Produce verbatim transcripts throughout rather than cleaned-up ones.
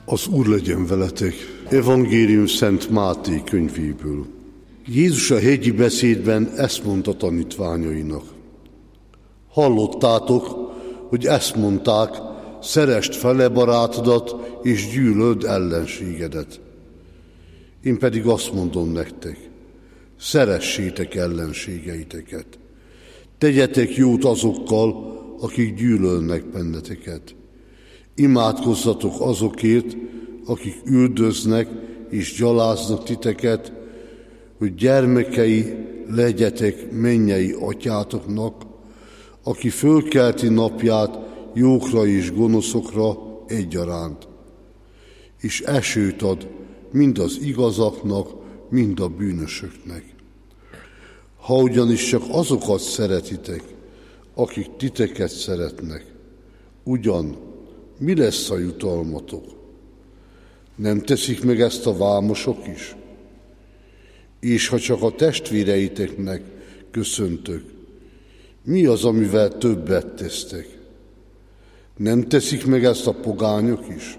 Az Úr legyen veletek. Evangélium Szent Máté könyvéből. Jézus a hegyi beszédben ezt mondta tanítványainak. Hallottátok, hogy ezt mondták, szeresd fele barátodat, és gyűlöld ellenségedet. Én pedig azt mondom nektek, szeressétek ellenségeiteket. Tegyetek jót azokkal, akik gyűlölnek benneteket. Imádkozzatok azokért, akik üldöznek és gyaláznak titeket, hogy gyermekei legyetek mennyei atyátoknak, aki fölkelti napját jókra és gonoszokra egyaránt, és esőt ad mind az igazaknak, mind a bűnösöknek. Ha ugyanis csak azokat szeretitek, akik titeket szeretnek, ugyan mi lesz a jutalmatok? Nem teszik meg ezt a vámosok is? És ha csak a testvéreiteknek köszöntök, mi az, amivel többet tesztek? Nem teszik meg ezt a pogányok is?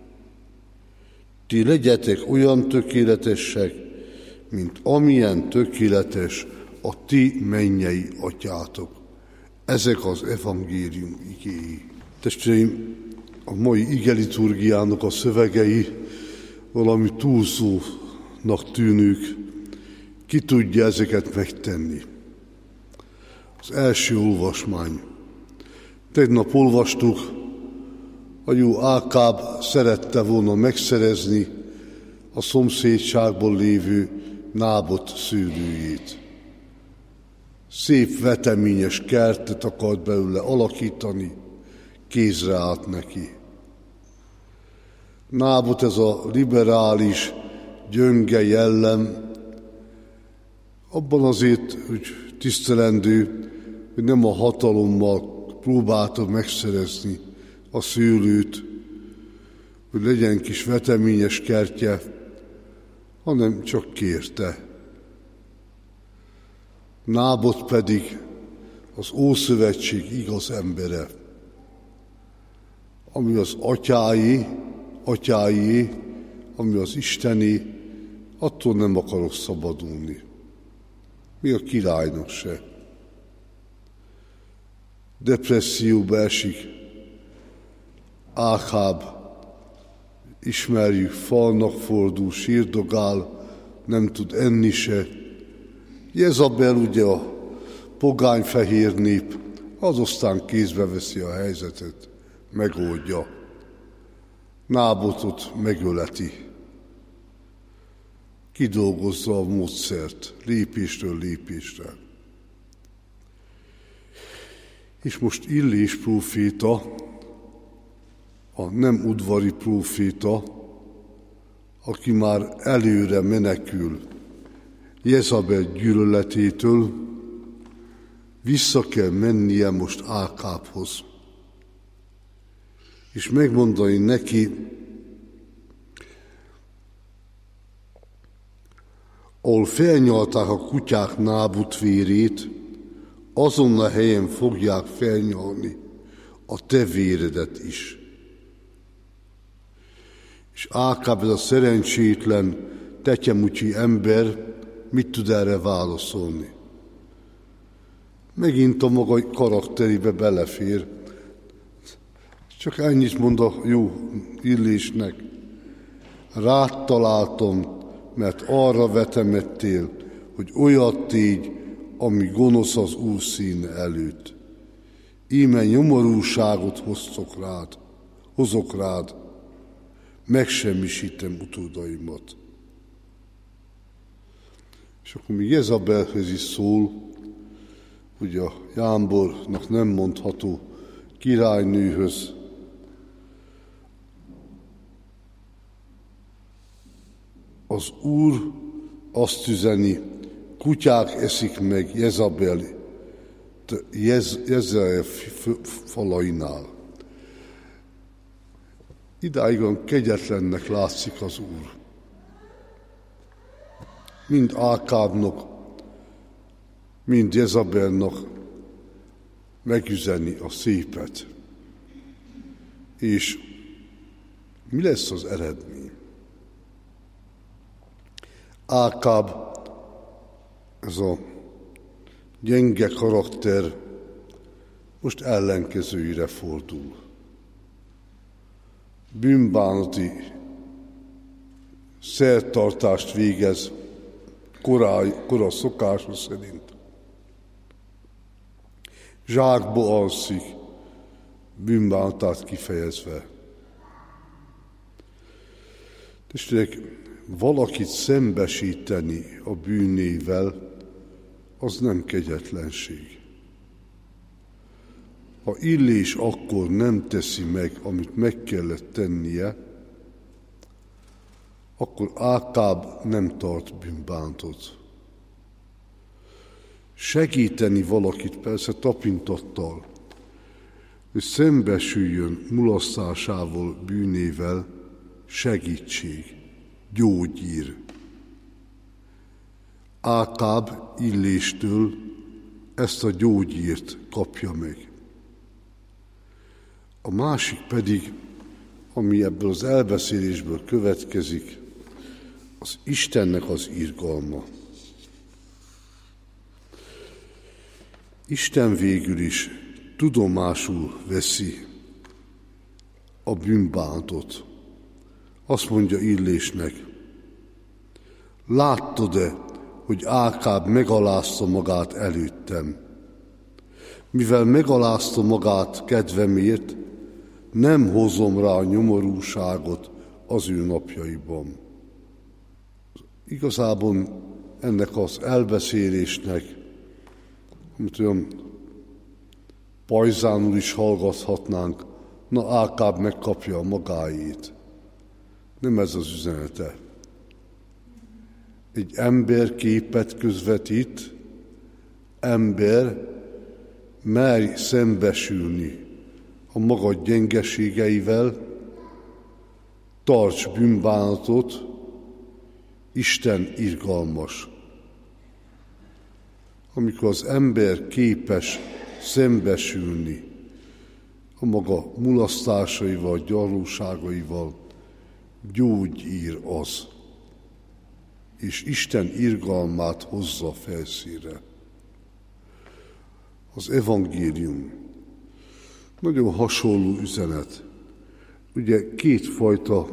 Ti legyetek olyan tökéletesek, mint amilyen tökéletes a ti mennyei atyátok. Ezek az evangélium igéi. Testvéreim, a mai igeliturgiának a szövegei valami túlzónak tűnők. Ki tudja ezeket megtenni? Az első olvasmány. Tegnap olvastuk, a jó Ákáb szerette volna megszerezni a szomszédságból lévő Nábot szőlőjét. Szép veteményes kertet akart belőle alakítani, kézre állt neki. Nábot ez a liberális, gyönge jellem, abban azért, hogy tisztelendő, hogy nem a hatalommal próbálta megszerezni a szőlőt, hogy legyen kis veteményes kertje, hanem csak kérte. Nábot pedig az Ószövetség igaz embere, ami az atyái, atyái, ami az isteni, attól nem akarok szabadulni. Mi a királynak se. Depresszióba esik. Ákáb, ismerjük, falnak fordul, sírdogál, nem tud enni se. Jezabel ugye a pogány fehér nép, az aztán kézbe veszi a helyzetet, megoldja. Nábotot megöleti. Kidolgozza a módszert, lépésről lépésre. És most Illés próféta, a nem udvari próféta, aki már előre menekül Jezabel gyűlöletétől, vissza kell mennie most Ákábhoz. És megmondani neki, ahol felnyalták a kutyák Nábut vérét, azon a helyen fogják felnyalni a te véredet is. És Ákáb, ez a szerencsétlen, tetyemucsi ember mit tud erre válaszolni? Megint a maga karakterébe belefér. Csak ennyit mond a jó Illésnek. Rád találtam, mert arra vetemettél, hogy olyat tégy, ami gonosz az Úr színe előtt. Íme nyomorúságot hoztok rád, hozok rád, megsemmisítem utódaimat. És akkor még Jezabelhez is szól, hogy a jámbornak nem mondható királynőhöz. Az Úr azt üzeni, kutyák eszik meg Jezabel, Jez, Jezreel falainál. Idáig olyan kegyetlennek látszik az Úr. Mind Ákábnak, mind Jezabelnak megüzeni a szépet. És Mi lesz az eredmény? Ákáb, ez a gyenge karakter most ellenkezőire fordul. Bűnbánati szertartást végez korai, kora szokása szerint. Zsákba alszik, bűnbánatát kifejezve. Testvérek, valakit szembesíteni a bűnével, az nem kegyetlenség. Ha Illés akkor nem teszi meg, amit meg kellett tennie, akkor Ákáb nem tart bűnbánatot. Segíteni valakit persze tapintattal, hogy szembesüljön mulasztásával, bűnével, segítség, gyógyír. Ákáb Illéstől ezt a gyógyírt kapja meg. A másik pedig, ami ebből az elbeszélésből következik, az Istennek az irgalma. Isten végül is tudomásul veszi a bűnbánatot. Azt mondja Illésnek, láttad-e, hogy Ákáb megalázta magát előttem? Mivel megalázta magát kedvemért, nem hozom rá a nyomorúságot az ő napjaiban. Igazából ennek az elbeszélésnek, amit olyan pajzánul is hallgathatnánk, na Ákáb megkapja a magáét. Nem ez az üzenete. Egy ember képet közvetít, ember merj szembesülni a maga gyengeségeivel, tarts bűnbánatot, Isten irgalmas. Amikor az ember képes szembesülni a maga mulasztásaival, gyarlóságaival, gyógyír az, és Isten irgalmát hozza felszínre. Az evangélium nagyon hasonló üzenet. Ugye kétfajta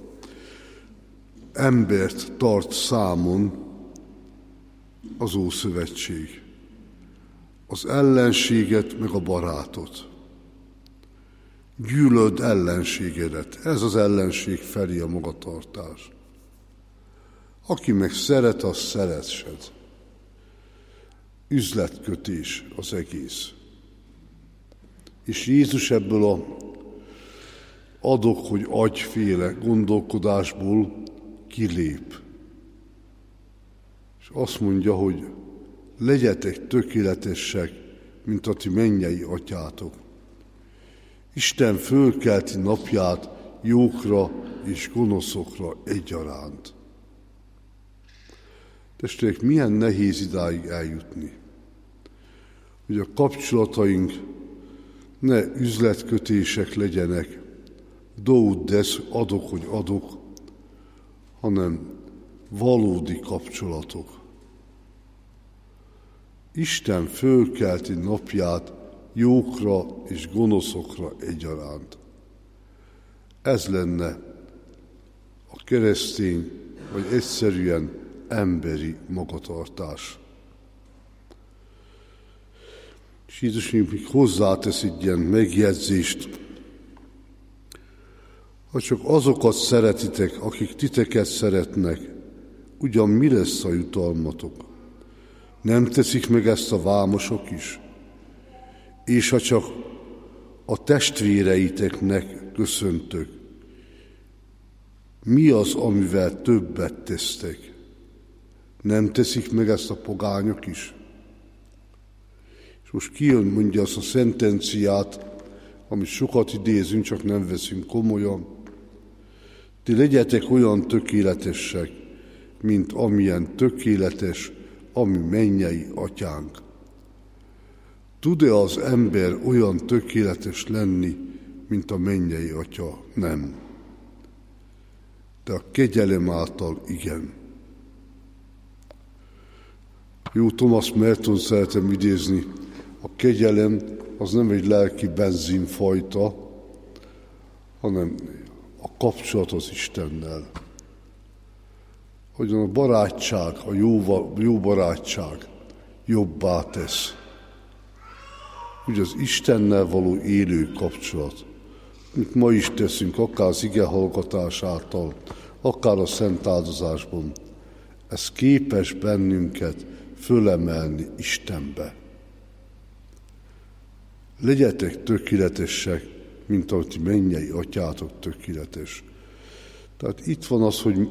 embert tart számon az Ószövetség. Az ellenséget, meg a barátot. Gyűlöld ellenségedet. Ez az ellenség felé a magatartás. Aki meg szeret, az szeretsed. Üzletkötés az egész. És Jézus ebből a adok, hogy agyféle gondolkodásból kilép. És azt mondja, hogy legyetek tökéletesek, mint a ti mennyei atyátok. Isten fölkelti napját jókra és gonoszokra egyaránt. Testvérek, milyen nehéz idáig eljutni, hogy a kapcsolataink ne üzletkötések legyenek, do desz, adok, hogy adok, hanem valódi kapcsolatok. Isten fölkelti napját jókra és gonoszokra egyaránt. Ez lenne a keresztény, vagy egyszerűen emberi magatartás. És Jézus még hozzátesz egy ilyen megjegyzést. Ha csak azokat szeretitek, akik titeket szeretnek, ugyan mi lesz a jutalmatok? Nem teszik meg ezt a vámosok is? És ha csak a testvéreiteknek köszöntök, mi az, amivel többet tesztek? Nem teszik meg ezt a pogányok is? És most kijön, mondja azt a szentenciát, amit sokat idézünk, csak nem veszünk komolyan. Ti legyetek olyan tökéletesek, mint amilyen tökéletes, ami mennyei atyánk. Tud-e az ember olyan tökéletes lenni, mint a mennyei atya? Nem. de a kegyelem által igen. Jó, Thomas Merton szeretem idézni, a kegyelem az nem egy lelki benzinfajta, hanem a kapcsolat az Istennel. Hogyan a barátság, a jó, jó barátság jobbá tesz. Ugye az Istennel való élő kapcsolat, mint ma is teszünk, akár az ige hallgatás által, akár a szent áldozásban, ez képes bennünket fölemelni Istenbe. Legyetek tökéletesek, mint ahogy ti mennyei atyátok tökéletes. Tehát itt van az, hogy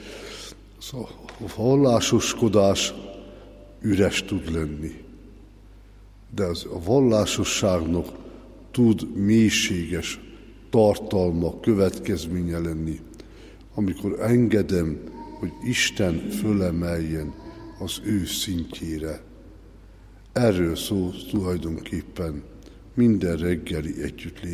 a vallásoskodás üres tud lenni, de az a vallásosságnak tud mélységes tartalma, következménye lenni, amikor engedem, hogy Isten fölemeljen az ő szintjére. Erről szól tulajdonképpen minden reggeli együttlét.